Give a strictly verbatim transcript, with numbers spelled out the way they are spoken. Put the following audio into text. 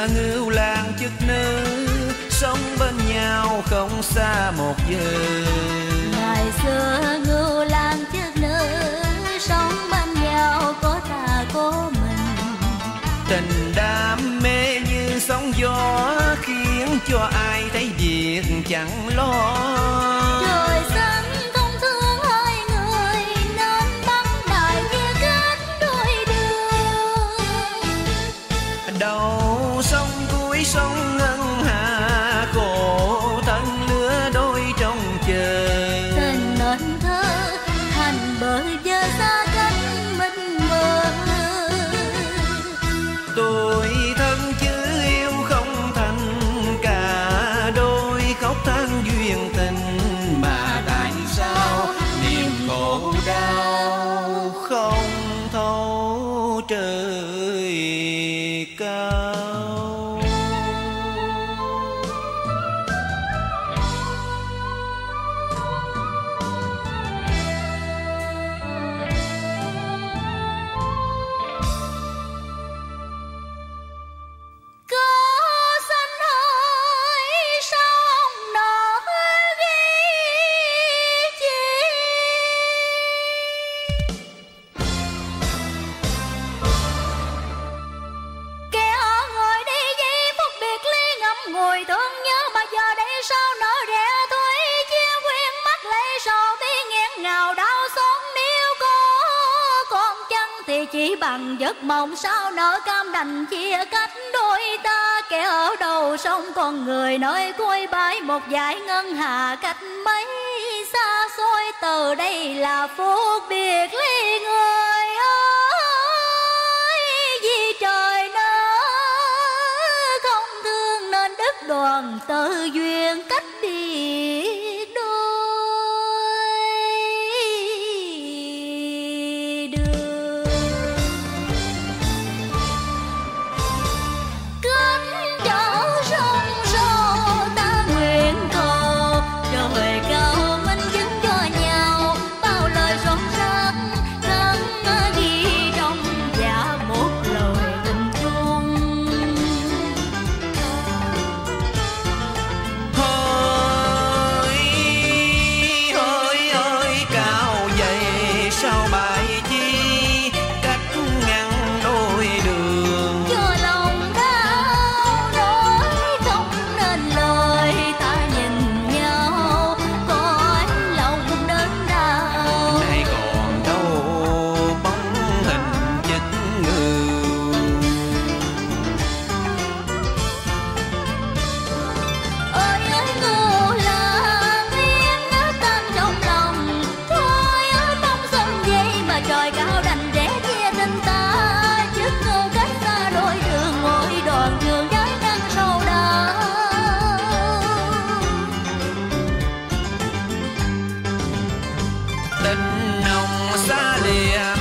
ngưu lang chức nữ, sống bên nhau không xa một giờ. Ngày xưa ngưu lang chức nữ, sống bên nhau có ta có mình. Tình đam mê như sóng gió, khiến cho ai thấy việc chẳng lo. Trời xanh không thương hai người, nên băng đài chia kết đôi đường. Đầu sông cuối sông ngân hà, khổ thân lứa đôi trong chờ. Tình nên thơ thành bờ giờ xa cách mình mơ. Tôi thân chứ yêu không thành, cả đôi khóc than duyên tình. Mà tại sao niềm khổ đau không thấu trời cao. Có xanh hơi sao ông nỡ ghi chi. Kẻ ngồi đi giây phút biệt ly, ngậm ngùi thương nhớ mà giờ đây sao nỡ rẽ thôi. Chia quyên mắt lệ sầu bi nghẹn ngào đau xót. Nếu có con chăng thì chỉ bằng giấc mộng, sao nỡ cam đành chia cách đôi ta. Kẻ ở đầu sông con người nơi cuối bãi, một dải ngân hà cách mấy xa xôi. Từ đây là phút biệt ly người ơi, vì trời nỡ không thương nên đứt đoàn tơ duyên cách biệt đôi đường. Cánh trở sông sâu ta nguyện cầu, trời cao minh chứng cho nhau. Bao lời son sắc khắc ghi trong dạ một lời tình chung. Hỡi hỡi ơi cao dày sao bài chi, cách ngăn đôi đường. Cho lòng đau nói không nên lời, ta nhìn nhau cõi lòng đớn đau. Nay còn đâu bóng hình chích ngưu. Ơi ơi ngưu lang yên nó tan trong lòng. Thôi ơi bóng sông dây mà trời cao đành rẽ chia tình ta. Trước ngưu cách xa đôi đường, ngồi đoàn trường gái ngang sâu đau. Tình nồng xa lìa